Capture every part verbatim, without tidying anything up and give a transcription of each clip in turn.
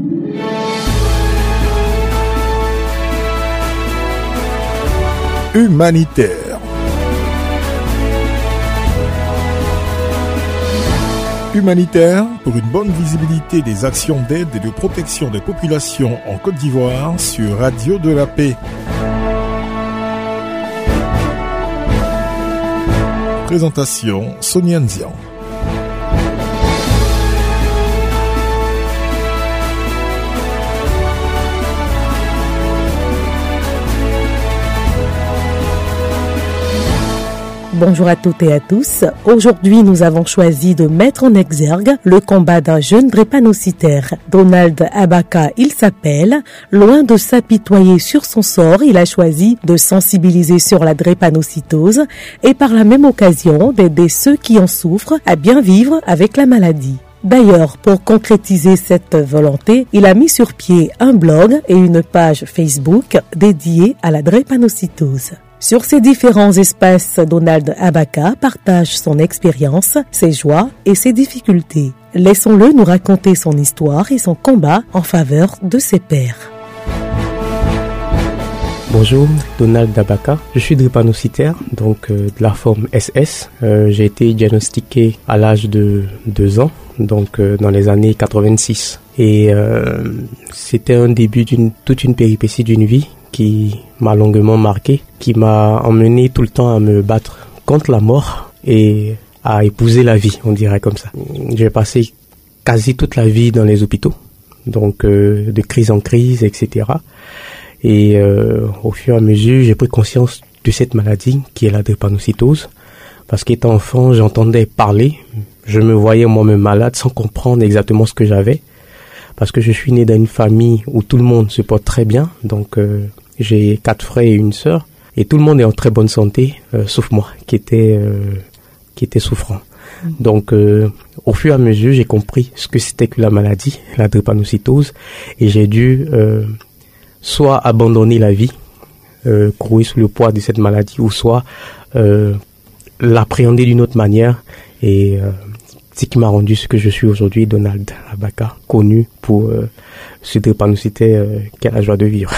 Humanitaire. Humanitaire pour une bonne visibilité des actions d'aide et de protection des populations en Côte d'Ivoire sur Radio de la Paix. Présentation Sonia Nzian. Bonjour à toutes et à tous. Aujourd'hui, nous avons choisi de mettre en exergue le combat d'un jeune drépanocytaire. Donald Abaka, il s'appelle. Loin de s'apitoyer sur son sort, il a choisi de sensibiliser sur la drépanocytose et par la même occasion d'aider ceux qui en souffrent à bien vivre avec la maladie. D'ailleurs, pour concrétiser cette volonté, il a mis sur pied un blog et une page Facebook dédiée à la drépanocytose. Sur ces différents espaces, Donald Abaka partage son expérience, ses joies et ses difficultés. Laissons-le nous raconter son histoire et son combat en faveur de ses pairs. Bonjour, Donald Abaka. Je suis drépanocytaire, donc euh, de la forme S S. Euh, j'ai été diagnostiqué à l'âge de deux ans, donc euh, dans les années quatre-vingt-six. Et euh, c'était un début d'une toute une péripétie d'une vie qui m'a longuement marqué, qui m'a emmené tout le temps à me battre contre la mort et à épouser la vie, on dirait comme ça. J'ai passé quasi toute la vie dans les hôpitaux, donc euh, de crise en crise, et cetera. Et euh, au fur et à mesure, j'ai pris conscience de cette maladie qui est la drépanocytose, parce qu'étant enfant, j'entendais parler, je me voyais moi-même malade sans comprendre exactement ce que j'avais, parce que je suis né dans une famille où tout le monde se porte très bien, donc euh, j'ai quatre frères et une sœur, et tout le monde est en très bonne santé, euh, sauf moi, qui était euh, qui était souffrant. Mmh. Donc, euh, au fur et à mesure, j'ai compris ce que c'était que la maladie, la drépanocytose, et j'ai dû euh, soit abandonner la vie, euh, courir sous le poids de cette maladie, ou soit euh, l'appréhender d'une autre manière, et euh, ce qui m'a rendu ce que je suis aujourd'hui, Donald Abaka, connu pour euh, ce drépanocytaire euh, qui a la joie de vivre.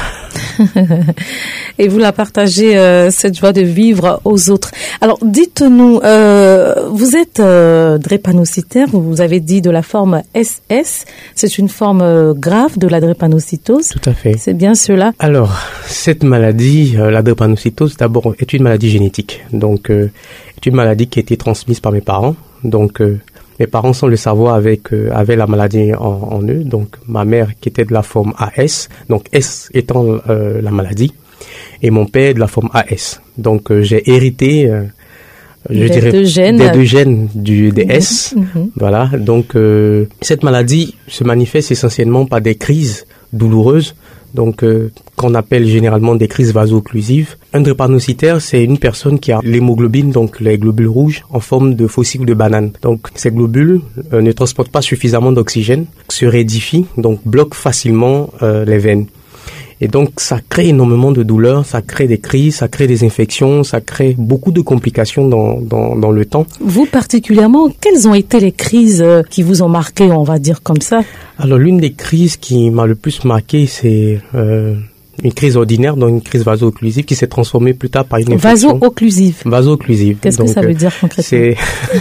Et vous la partagez, euh, cette joie de vivre aux autres. Alors, dites-nous, euh, vous êtes euh, drépanocytaire, vous avez dit de la forme S S, c'est une forme euh, grave de la drépanocytose. Tout à fait. C'est bien cela. Alors, cette maladie, euh, la drépanocytose, d'abord, est une maladie génétique. Donc, euh, est une maladie qui a été transmise par mes parents. Donc, euh, mes parents, sans le savoir, avec, euh, avaient la maladie en, en eux. Donc, ma mère qui était de la forme A S, donc S étant euh, la maladie, et mon père de la forme A S. Donc, euh, j'ai hérité, euh, je des dirais, deux gènes. des deux gènes du, des mmh. S. Mmh. Voilà. Donc, euh, cette maladie se manifeste essentiellement par des crises douloureuses, donc euh, qu'on appelle généralement des crises vaso-occlusives. Un drépanocytaire, c'est une personne qui a l'hémoglobine, donc les globules rouges, en forme de fossiles de banane. Donc ces globules euh, ne transportent pas suffisamment d'oxygène, se raidifient, donc bloquent facilement euh, les veines. Et donc ça crée énormément de douleurs, ça crée des crises, ça crée des infections, ça crée beaucoup de complications dans, dans, dans le temps. Vous particulièrement, quelles ont été les crises qui vous ont marqué, on va dire comme ça? Alors l'une des crises qui m'a le plus marqué, c'est euh, une crise ordinaire, donc une crise vaso-occlusive qui s'est transformée plus tard par une infection. Vaso-occlusive. Vaso-occlusive. Qu'est-ce donc, que ça veut dire concrètement? C'est,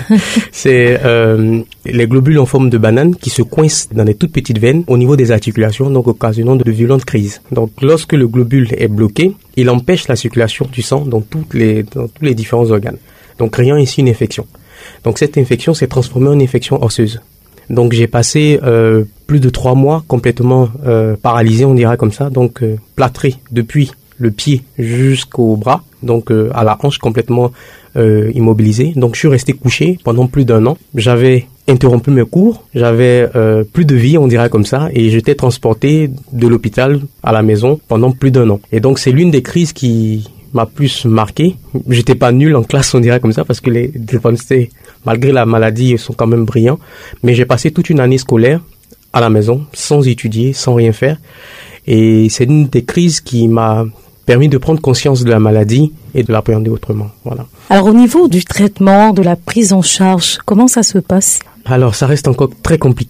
c'est euh, les globules en forme de banane qui se coincent dans des toutes petites veines au niveau des articulations, donc occasionnant de violentes crises. Donc lorsque le globule est bloqué, il empêche la circulation du sang dans, toutes les, dans tous les différents organes, donc créant ici une infection. Donc cette infection s'est transformée en infection osseuse. Donc j'ai passé euh, plus de trois mois complètement euh, paralysé, on dira comme ça, donc euh, plâtré depuis le pied jusqu'au bras, donc euh, à la hanche complètement euh, immobilisé. Donc je suis resté couché pendant plus d'un an. J'avais interrompu mes cours, j'avais euh, plus de vie, on dirait comme ça, et j'étais transporté de l'hôpital à la maison pendant plus d'un an. Et donc c'est l'une des crises qui m'a plus marqué. J'étais pas nul en classe, on dirait comme ça, parce que les drépanocytaires, malgré la maladie, sont quand même brillants. Mais j'ai passé toute une année scolaire à la maison, sans étudier, sans rien faire. Et c'est une des crises qui m'a permis de prendre conscience de la maladie et de l'appréhender autrement. Voilà. Alors au niveau du traitement, de la prise en charge, comment ça se passe? Alors ça reste encore très compliqué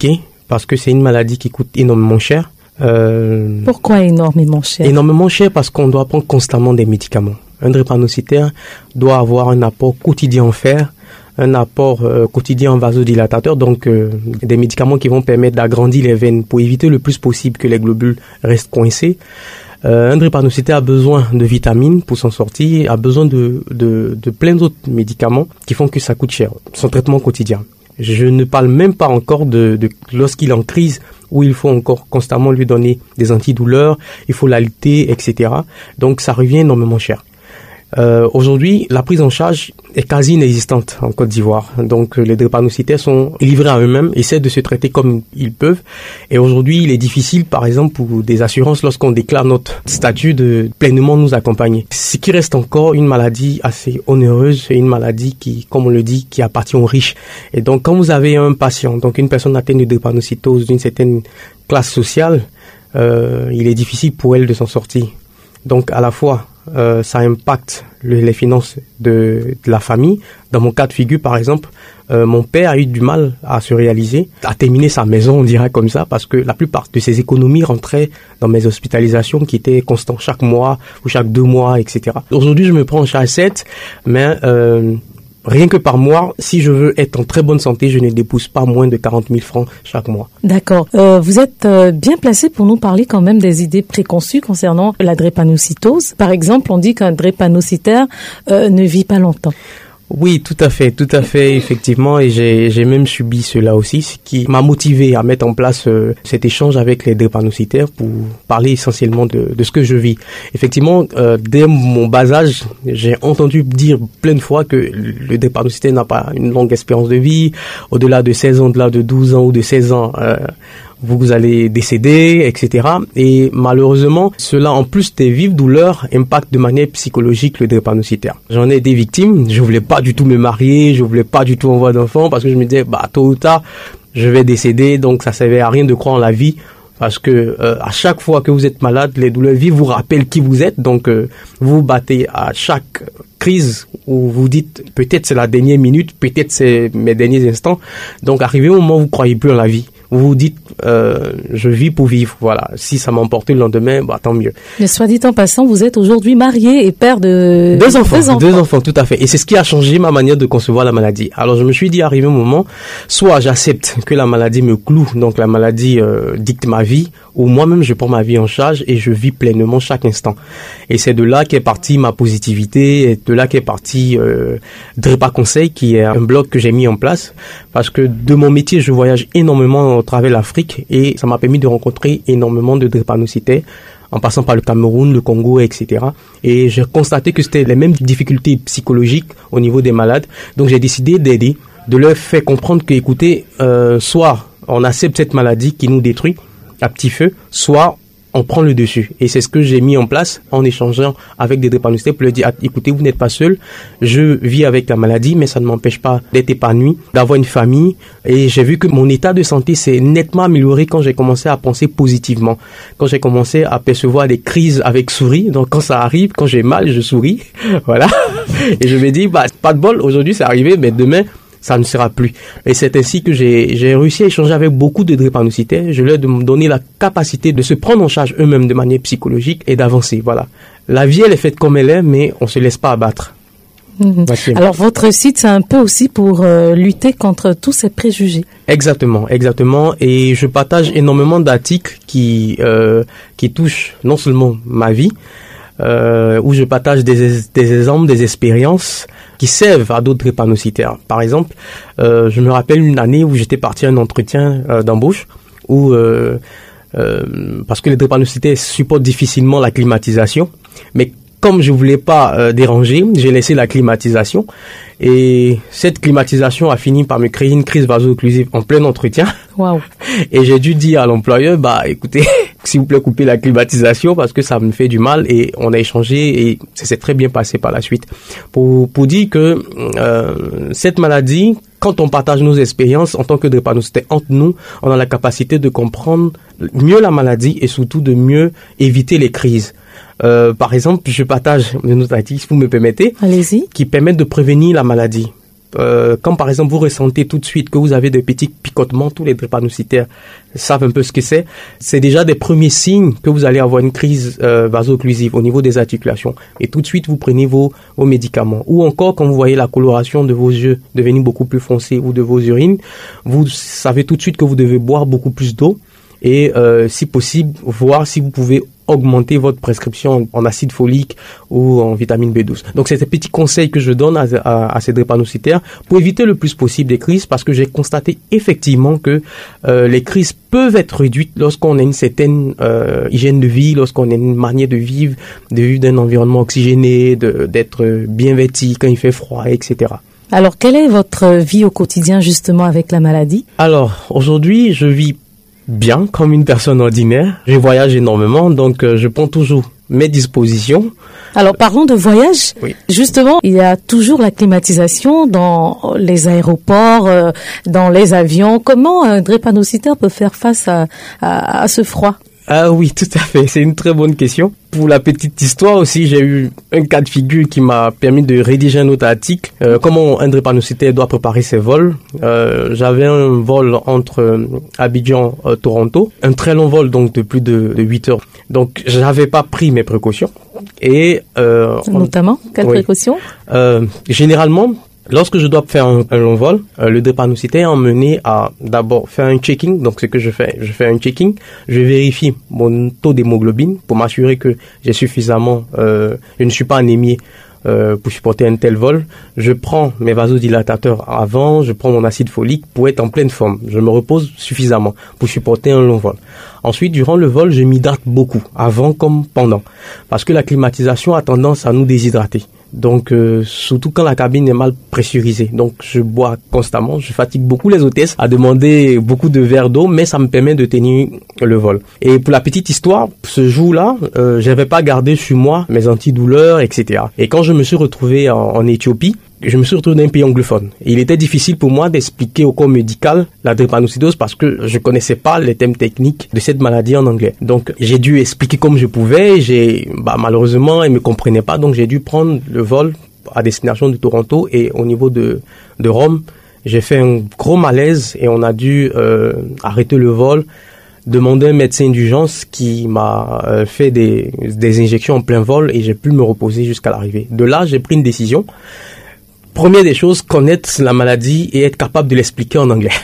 parce que c'est une maladie qui coûte énormément cher. Euh, Pourquoi énormément cher? Énormément cher parce qu'on doit prendre constamment des médicaments. Un drépanocytaire doit avoir un apport quotidien en fer, un apport euh, quotidien en vasodilatateur, donc euh, des médicaments qui vont permettre d'agrandir les veines pour éviter le plus possible que les globules restent coincés. Euh, un drépanocytaire a besoin de vitamines pour s'en sortir, a besoin de, de, de plein d'autres médicaments qui font que ça coûte cher, son traitement quotidien. Je ne parle même pas encore de, de lorsqu'il est en crise, où il faut encore constamment lui donner des antidouleurs, il faut l'allaiter, et cetera. Donc ça revient énormément cher. Euh, aujourd'hui, la prise en charge est quasi inexistante en Côte d'Ivoire. Donc, les drépanocytaires sont livrés à eux-mêmes, essaient de se traiter comme ils peuvent. Et aujourd'hui, il est difficile, par exemple, pour des assurances, lorsqu'on déclare notre statut, de pleinement nous accompagner. Ce qui reste encore une maladie assez onéreuse et une maladie qui, comme on le dit, qui appartient aux riches. Et donc, quand vous avez un patient, donc une personne atteinte de drépanocytose d'une certaine classe sociale, euh, il est difficile pour elle de s'en sortir. Donc, à la fois, Euh, ça impacte le, les finances de, de la famille. Dans mon cas de figure, par exemple, euh, mon père a eu du mal à se réaliser, à terminer sa maison, on dirait comme ça, parce que la plupart de ses économies rentraient dans mes hospitalisations qui étaient constantes chaque mois ou chaque deux mois, et cetera. Aujourd'hui, je me prends en charge sept, mais euh, rien que par mois, si je veux être en très bonne santé, je ne dépense pas moins de quarante mille francs chaque mois. D'accord. Euh, vous êtes euh, bien placé pour nous parler quand même des idées préconçues concernant la drépanocytose. Par exemple, on dit qu'un drépanocytaire euh, ne vit pas longtemps. Oui, tout à fait, tout à fait, effectivement, et j'ai, j'ai même subi cela aussi, ce qui m'a motivé à mettre en place euh, cet échange avec les drépanocytaires pour parler essentiellement de, de ce que je vis. Effectivement, euh, dès mon bas âge, j'ai entendu dire plein de fois que le drépanocytaire n'a pas une longue espérance de vie, au-delà de seize ans, au-delà de douze ans ou de seize ans, euh, vous allez décéder, et cetera. Et malheureusement, cela, en plus des vives douleurs, impacte de manière psychologique le drépanocytaire. J'en ai des victimes, je voulais pas du tout me marier, je voulais pas du tout avoir d'enfants, parce que je me disais, bah, tôt ou tard, je vais décéder, donc ça servait à rien de croire en la vie, parce que euh, à chaque fois que vous êtes malade, les douleurs vives vous rappellent qui vous êtes, donc euh, vous vous battez à chaque crise où vous dites, peut-être c'est la dernière minute, peut-être c'est mes derniers instants, donc arrivé au moment où vous croyez plus en la vie, vous vous dites, euh, je vis pour vivre, voilà. Si ça m'emporte le lendemain, bah tant mieux. Mais soit dit en passant, vous êtes aujourd'hui marié et père de deux enfants, deux enfants, deux enfants, tout à fait. Et c'est ce qui a changé ma manière de concevoir la maladie. Alors je me suis dit, arrivé au moment, soit j'accepte que la maladie me cloue, donc la maladie euh, dicte ma vie, ou moi-même je prends ma vie en charge et je vis pleinement chaque instant. Et c'est de là qu'est partie ma positivité, et de là qu'est partie euh, Drépa Conseil, qui est un blog que j'ai mis en place, parce que de mon métier, je voyage énormément au travers l'Afrique et ça m'a permis de rencontrer énormément de drépanocytaires en passant par le Cameroun, le Congo, et cetera. Et j'ai constaté que c'était les mêmes difficultés psychologiques au niveau des malades. Donc j'ai décidé d'aider, de leur faire comprendre que, écoutez, euh, soit on accepte cette maladie qui nous détruit à petit feu, soit on prend le dessus. Et c'est ce que j'ai mis en place en échangeant avec des drépanocytaires pour leur dire, écoutez, vous n'êtes pas seul, je vis avec la maladie, mais ça ne m'empêche pas d'être épanoui, d'avoir une famille. Et j'ai vu que mon état de santé s'est nettement amélioré quand j'ai commencé à penser positivement, quand j'ai commencé à percevoir des crises avec souris. Donc quand ça arrive, quand j'ai mal, je souris. Voilà. Et je me dis, bah, pas de bol, aujourd'hui c'est arrivé, mais demain, ça ne sera plus. Et c'est ainsi que j'ai, j'ai réussi à échanger avec beaucoup de drépanocytaires. Je leur ai donné la capacité de se prendre en charge eux-mêmes de manière psychologique et d'avancer. Voilà. La vie, elle est faite comme elle est, mais on ne se laisse pas abattre. Mmh. Alors, votre site, c'est un peu aussi pour euh, lutter contre tous ces préjugés. Exactement, exactement. Et je partage énormément d'articles qui, euh, qui touchent non seulement ma vie, Euh, où je partage des, des exemples, des expériences qui servent à d'autres drépanocytaires. Par exemple, euh, je me rappelle une année où j'étais parti à un entretien euh, d'embauche où, euh, euh, parce que les drépanocytaires supportent difficilement la climatisation, mais comme je voulais pas euh, déranger, j'ai laissé la climatisation et cette climatisation a fini par me créer une crise vaso-occlusive en plein entretien. Wow. Et j'ai dû dire à l'employeur, bah écoutez, s'il vous plaît, coupez la climatisation parce que ça me fait du mal. Et on a échangé et ça s'est très bien passé par la suite. Pour, pour dire que euh, cette maladie, quand on partage nos expériences en tant que drépanocytaires entre nous, on a la capacité de comprendre mieux la maladie et surtout de mieux éviter les crises. Euh, par exemple, je partage une autre article, si vous me permettez, allez-y, qui permettent de prévenir la maladie. euh, quand par exemple vous ressentez tout de suite que vous avez des petits picotements, tous les drépanocytaires savent un peu ce que c'est, c'est déjà des premiers signes que vous allez avoir une crise euh, vaso-occlusive au niveau des articulations. Et tout de suite, vous prenez vos, vos médicaments. Ou encore, quand vous voyez la coloration de vos yeux devenir beaucoup plus foncée ou de vos urines, vous savez tout de suite que vous devez boire beaucoup plus d'eau et euh, si possible, voir si vous pouvez augmenter votre prescription en acide folique ou en vitamine B douze. Donc, c'est des petits conseils que je donne à, à, à ces drépanocytaires pour éviter le plus possible des crises, parce que j'ai constaté effectivement que euh, les crises peuvent être réduites lorsqu'on a une certaine euh, hygiène de vie, lorsqu'on a une manière de vivre, de vivre d'un environnement oxygéné, de, d'être bien vêti quand il fait froid, et cetera. Alors, quelle est votre vie au quotidien justement avec la maladie? Alors, aujourd'hui, je vis bien comme une personne ordinaire. Je voyage énormément, donc euh, je prends toujours mes dispositions. Alors parlons de voyage. Oui. Justement, il y a toujours la climatisation dans les aéroports, euh, dans les avions. Comment un drépanocytaire peut faire face à, à, à ce froid? Ah oui, tout à fait. C'est une très bonne question. Pour la petite histoire aussi, j'ai eu un cas de figure qui m'a permis de rédiger un autre article. Euh, comment un drépanocytaire doit préparer ses vols. Euh, j'avais un vol entre euh, Abidjan et euh, Toronto. Un très long vol, donc de plus de, de huit heures. Donc, j'avais pas pris mes précautions. Et euh, Notamment, quelles oui. précautions? euh, Généralement, lorsque je dois faire un, un long vol, euh, le drépanocytaire est emmené à d'abord faire un checking. Donc, ce que je fais, je fais un checking. Je vérifie mon taux d'hémoglobine pour m'assurer que j'ai suffisamment, euh, je ne suis pas anémié euh, pour supporter un tel vol. Je prends mes vasodilatateurs avant, je prends mon acide folique pour être en pleine forme. Je me repose suffisamment pour supporter un long vol. Ensuite, durant le vol, je m'hydrate beaucoup, avant comme pendant, parce que la climatisation a tendance à nous déshydrater. Donc, euh, surtout quand la cabine est mal pressurisée. Donc, je bois constamment. Je fatigue beaucoup les hôtesses à demander beaucoup de verres d'eau, mais ça me permet de tenir le vol. Et pour la petite histoire, ce jour-là, euh, j'avais pas gardé sur moi mes antidouleurs, et cetera. Et quand je me suis retrouvé en, en Éthiopie, je me suis retrouvé dans un pays anglophone. Et il était difficile pour moi d'expliquer au corps médical la drépanocytose parce que je connaissais pas les thèmes techniques de cette maladie en anglais. Donc, j'ai dû expliquer comme je pouvais. J'ai, bah, malheureusement, ils me comprenaient pas. Donc, j'ai dû prendre le vol à destination de Toronto et au niveau de, de Rome. J'ai fait un gros malaise et on a dû, euh, arrêter le vol, demander un médecin d'urgence qui m'a euh, fait des, des injections en plein vol et j'ai pu me reposer jusqu'à l'arrivée. De là, j'ai pris une décision. Première des choses, connaître la maladie et être capable de l'expliquer en anglais.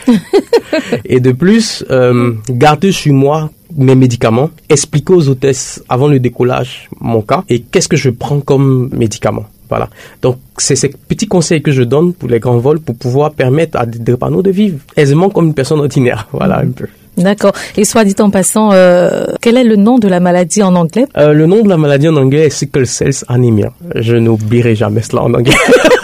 Et de plus, euh, garder sur moi mes médicaments, expliquer aux hôtesses avant le décollage mon cas et qu'est-ce que je prends comme médicament. Voilà. Donc, c'est ces petits conseils que je donne pour les grands vols pour pouvoir permettre à des drépanocytaires de vivre aisément comme une personne ordinaire. Voilà, un peu. D'accord. Et soit dit en passant, euh, quel est le nom de la maladie en anglais? euh, Le nom de la maladie en anglais est Sickle Cell Anemia. Je n'oublierai jamais cela en anglais.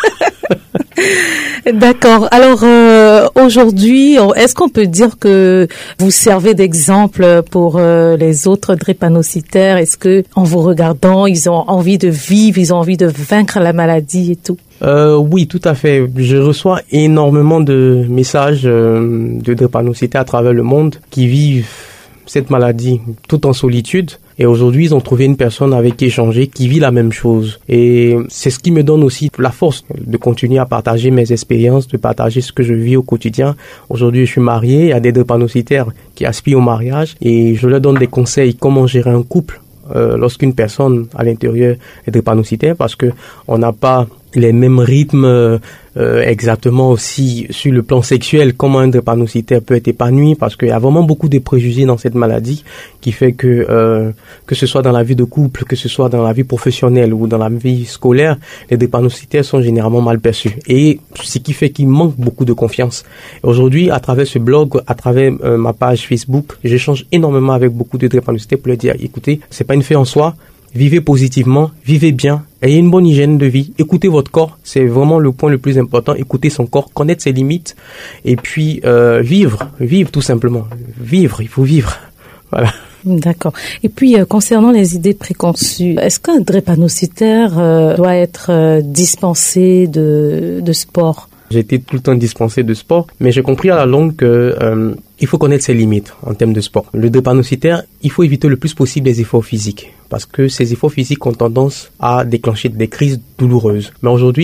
D'accord. Alors euh, aujourd'hui, est-ce qu'on peut dire que vous servez d'exemple pour euh, les autres drépanocytaires? Est-ce que en vous regardant, ils ont envie de vivre, ils ont envie de vaincre la maladie et tout? Euh, oui, tout à fait. Je reçois énormément de messages euh, de drépanocytaires à travers le monde qui vivent cette maladie tout en solitude. Et aujourd'hui, ils ont trouvé une personne avec qui échanger qui vit la même chose. Et c'est ce qui me donne aussi la force de continuer à partager mes expériences, de partager ce que je vis au quotidien. Aujourd'hui, je suis marié, il y a des drépanocytaires qui aspirent au mariage et je leur donne des conseils comment gérer un couple euh, lorsqu'une personne à l'intérieur est drépanocytaire parce que on n'a pas les mêmes rythmes euh, exactement aussi sur le plan sexuel, comment un drépanocytaire peut être épanoui parce qu'il y a vraiment beaucoup de préjugés dans cette maladie qui fait que euh, que ce soit dans la vie de couple, que ce soit dans la vie professionnelle ou dans la vie scolaire, les drépanocytaires sont généralement mal perçus et ce qui fait qu'il manque beaucoup de confiance. Aujourd'hui, à travers ce blog, à travers euh, ma page Facebook, j'échange énormément avec beaucoup de drépanocytaires pour leur dire, écoutez, c'est pas une fin en soi. Vivez positivement, vivez bien, ayez une bonne hygiène de vie, écoutez votre corps, c'est vraiment le point le plus important, écouter son corps, connaître ses limites, et puis euh, vivre, vivre tout simplement, vivre, il faut vivre, voilà. D'accord. Et puis, euh, concernant les idées préconçues, est-ce qu'un drépanocytaire euh, doit être euh, dispensé de, de sport? J'ai été tout le temps dispensé de sport, mais j'ai compris à la longue que euh, il faut connaître ses limites en termes de sport. Le drépanocytaire, il faut éviter le plus possible les efforts physiques, parce que ces efforts physiques ont tendance à déclencher des crises douloureuses. Mais aujourd'hui,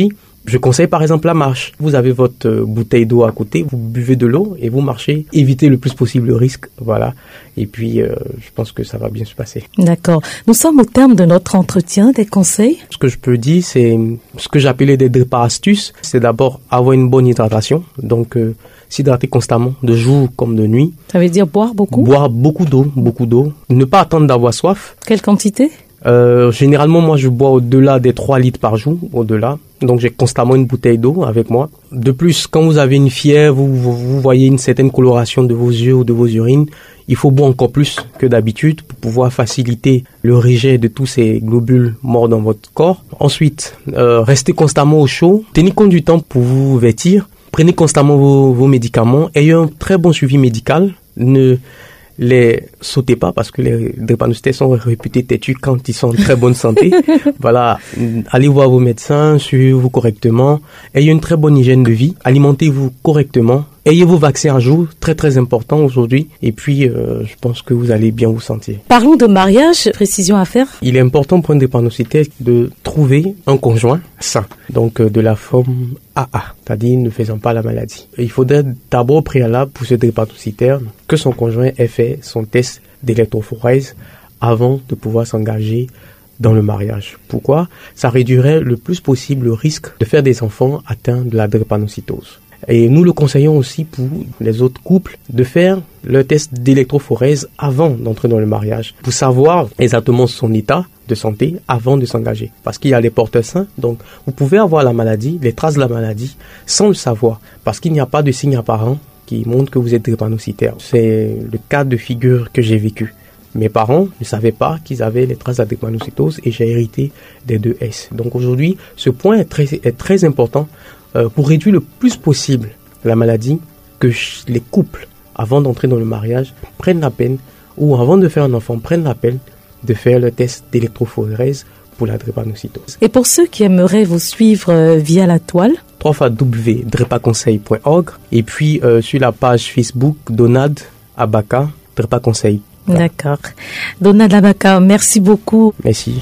Je conseille par exemple la marche. Vous avez votre euh, bouteille d'eau à côté, vous buvez de l'eau et vous marchez. Évitez le plus possible le risque, voilà. Et puis, euh, je pense que ça va bien se passer. D'accord. Nous sommes au terme de notre entretien. Des conseils? Ce que je peux dire, c'est ce que j'appelais des drépas astuces. C'est d'abord avoir une bonne hydratation. Donc, euh, s'hydrater constamment, de jour comme de nuit. Ça veut dire boire beaucoup? Boire beaucoup d'eau, beaucoup d'eau. Ne pas attendre d'avoir soif. Quelle quantité? Euh, généralement, moi, je bois au-delà des trois litres par jour, au-delà. Donc, j'ai constamment une bouteille d'eau avec moi. De plus, quand vous avez une fièvre, vous, vous, vous voyez une certaine coloration de vos yeux ou de vos urines, il faut boire encore plus que d'habitude pour pouvoir faciliter le rejet de tous ces globules morts dans votre corps. Ensuite, euh, restez constamment au chaud. Tenez compte du temps pour vous vêtir. Prenez constamment vos, vos médicaments. Ayez un très bon suivi médical. Ne les sautez pas parce que les drépanocytaires sont réputés têtus quand ils sont en très bonne santé. Voilà, allez voir vos médecins, suivez-vous correctement, ayez une très bonne hygiène de vie, alimentez-vous correctement, ayez vos vaccins à jour, très très important aujourd'hui, et puis euh, je pense que vous allez bien vous sentir. Parlons de mariage, précision à faire. Il est important pour un drépanocytaire de trouver un conjoint sain, donc euh, de la forme A A, c'est-à-dire ne faisant pas la maladie. Il faudrait d'abord préalable pour ce drépanocytaire que son conjoint ait fait son test d'électrophorèse avant de pouvoir s'engager dans le mariage. Pourquoi? Ça réduirait le plus possible le risque de faire des enfants atteints de la drépanocytose. Et nous le conseillons aussi pour les autres couples de faire le test d'électrophorèse avant d'entrer dans le mariage pour savoir exactement son état de santé avant de s'engager. Parce qu'il y a les porteurs sains, donc vous pouvez avoir la maladie, les traces de la maladie sans le savoir parce qu'il n'y a pas de signe apparent qui montre que vous êtes drépanocytaire. C'est le cas de figure que j'ai vécu. Mes parents ne savaient pas qu'ils avaient les traces de la drépanocytose et j'ai hérité des deux S. Donc aujourd'hui, ce point est très, est très important euh, pour réduire le plus possible la maladie, que les couples, avant d'entrer dans le mariage, prennent la peine, ou avant de faire un enfant, prennent la peine de faire le test d'électrophorèse pour la drépanocytose. Et pour ceux qui aimeraient vous suivre euh, via la toile, w w w point drepaconseil point org et puis euh, sur la page Facebook Donald Abaka Drepaconseil. D'accord. Donald Abaka, merci beaucoup. Merci.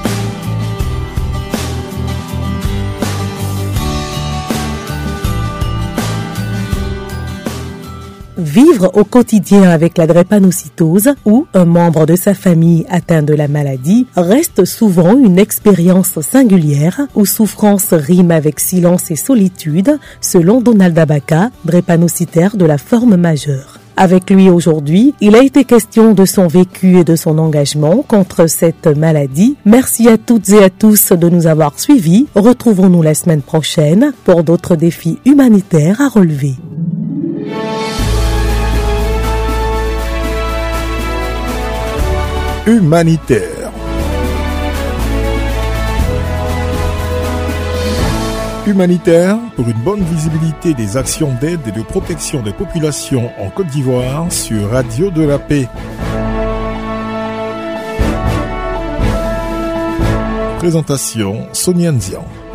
Vivre au quotidien avec la drépanocytose ou un membre de sa famille atteint de la maladie reste souvent une expérience singulière où souffrance rime avec silence et solitude, selon Donald Abaka, drépanocytaire de la forme majeure. Avec lui aujourd'hui, il a été question de son vécu et de son engagement contre cette maladie. Merci à toutes et à tous de nous avoir suivis. Retrouvons-nous la semaine prochaine pour d'autres défis humanitaires à relever. Humanitaire. Humanitaire pour une bonne visibilité des actions d'aide et de protection des populations en Côte d'Ivoire sur Radio de la Paix. Présentation Sonia Nzian.